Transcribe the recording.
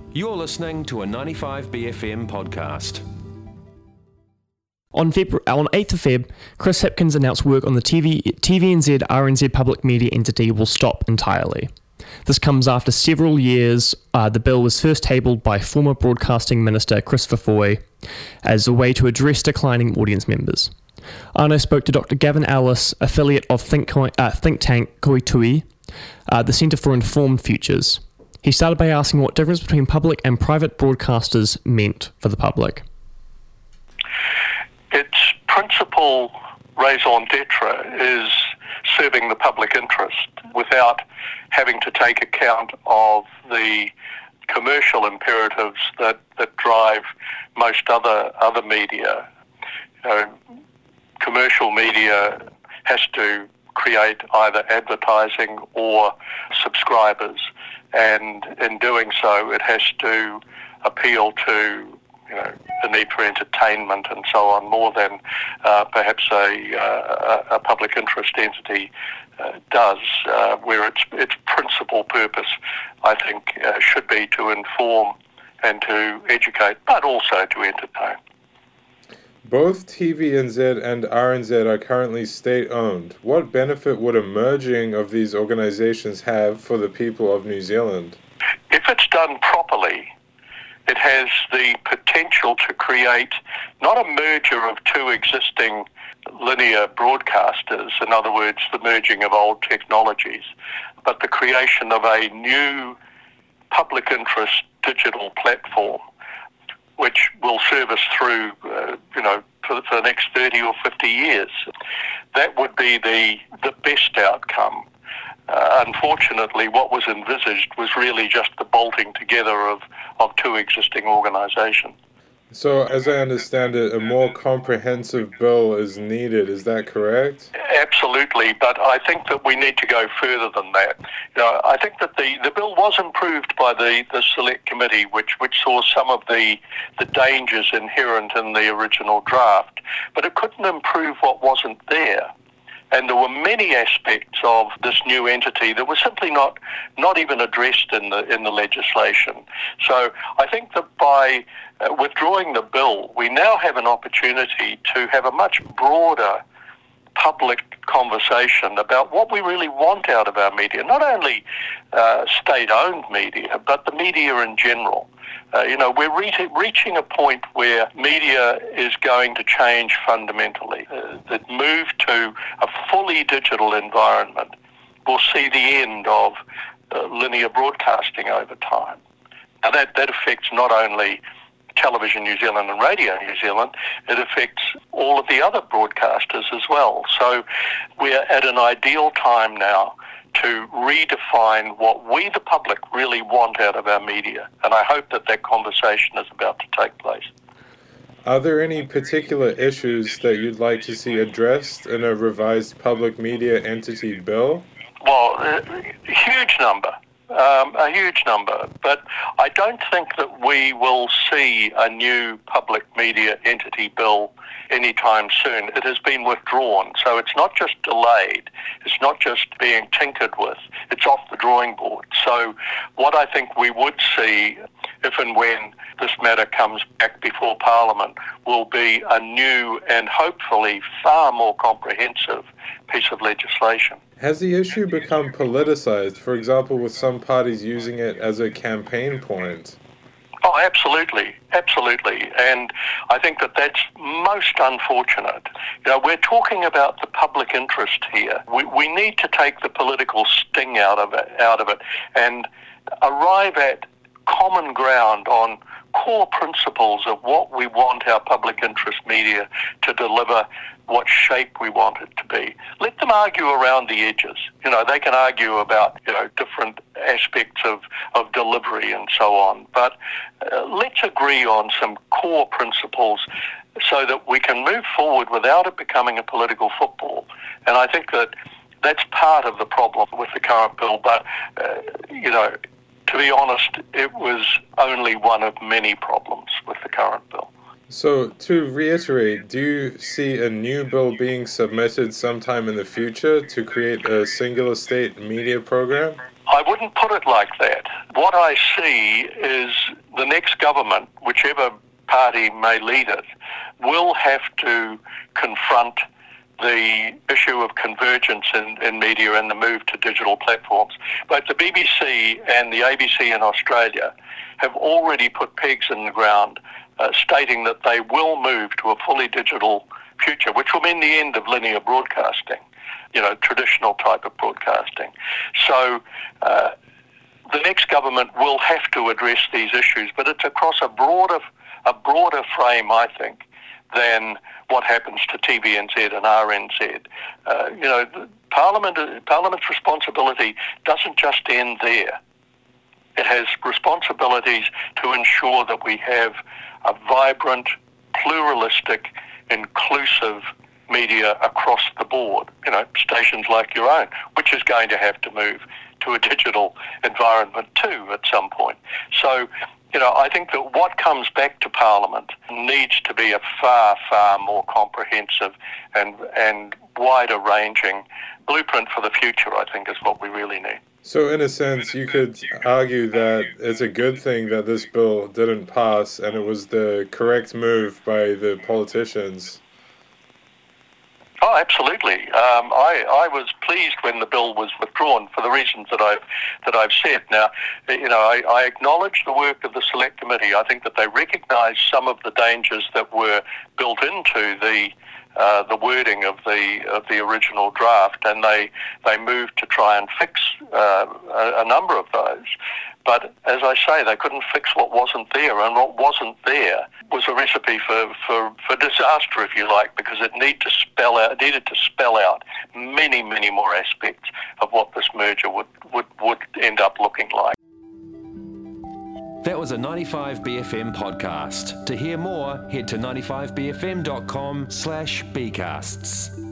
You're listening to a 95BFM podcast. On 8th of Feb, Chris Hipkins announced work on the TVNZ RNZ public media entity will stop entirely. This comes after several years. The bill was first tabled by former Broadcasting Minister Christopher Foy as a way to address declining audience members. Arno spoke to Dr. Gavin Ellis, affiliate of think tank Koitui, the Centre for Informed Futures. He started by asking what difference between public and private broadcasters meant for the public. Its principal raison d'etre is serving the public interest without having to take account of the commercial imperatives that drive most other media. Commercial media has to create either advertising or subscribers, and in doing so it has to appeal to the need for entertainment and so on more than perhaps a public interest entity does, where its principal purpose, I think, should be to inform and to educate, but also to entertain. Both TVNZ and RNZ are currently state-owned. What benefit would a merging of these organisations have for the people of New Zealand? If it's done properly, it has the potential to create not a merger of two existing linear broadcasters, in other words, the merging of old technologies, but the creation of a new public interest digital platform which will serve us through, for the next 30 or 50 years. That would be the best outcome. Unfortunately, what was envisaged was really just the bolting together of two existing organisations. So, as I understand it, a more comprehensive bill is needed. Is that correct? Absolutely, but I think that we need to go further than that. I think that the bill was improved by the Select Committee, which saw some of the dangers inherent in the original draft, but it couldn't improve what wasn't there. And there were many aspects of this new entity that were simply not even addressed in the legislation. So I think that by withdrawing the bill, we now have an opportunity to have a much broader public conversation about what we really want out of our media, not only state-owned media, but the media in general. We're reaching a point where media is going to change fundamentally. The move to a fully digital environment will see the end of linear broadcasting over time. Now that affects not only Television New Zealand and Radio New Zealand, it affects all of the other broadcasters as well. So we're at an ideal time now to redefine what we, the public, really want out of our media. And I hope that conversation is about to take place. Are there any particular issues that you'd like to see addressed in a revised public media entity bill? Well, a huge number. But I don't think that we will see a new public media entity bill anytime soon. It has been withdrawn, so it's not just delayed, it's not just being tinkered with, it's off the drawing board. So what I think we would see, if and when this matter comes back before Parliament, will be a new and hopefully far more comprehensive piece of legislation. Has the issue become politicized, for example, with some parties using it as a campaign point? Oh, absolutely. And I think that that's most unfortunate. We're talking about the public interest here. We need to take the political sting out of it and arrive at common ground on core principles of what we want our public interest media to deliver, what shape we want it to be. Let them argue around the edges. They can argue about, different aspects of delivery and so on. But let's agree on some core principles so that we can move forward without it becoming a political football. And I think that that's part of the problem with the current bill. But, to be honest, it was only one of many problems with the current bill. So, to reiterate, do you see a new bill being submitted sometime in the future to create a singular state media program? I wouldn't put it like that. What I see is the next government, whichever party may lead it, will have to confront the issue of convergence in media and the move to digital platforms. Both the BBC and the ABC in Australia have already put pegs in the ground stating that they will move to a fully digital future, which will mean the end of linear broadcasting, traditional type of broadcasting. So the next government will have to address these issues, but it's across a broader frame, I think, than what happens to TVNZ and RNZ. Parliament's responsibility doesn't just end there. It has responsibilities to ensure that we have a vibrant, pluralistic, inclusive media across the board, stations like your own, which is going to have to move to a digital environment too at some point. So, I think that what comes back to Parliament needs to be a far, far more comprehensive and wider-ranging blueprint for the future, I think, is what we really need. So in a sense, you could argue that it's a good thing that this bill didn't pass and it was the correct move by the politicians. Oh, absolutely. I was pleased when the bill was withdrawn for the reasons that I've said. Now, I acknowledge the work of the Select Committee. I think that they recognised some of the dangers that were built into the wording of the original draft, and they moved to try and fix a number of those. But as I say, they couldn't fix what wasn't there, and what wasn't there was a recipe for disaster, if you like, because it needed to spell out many, many more aspects of what this merger would end up looking like. That was a 95BFM podcast. To hear more, head to 95bfm.com/bcasts.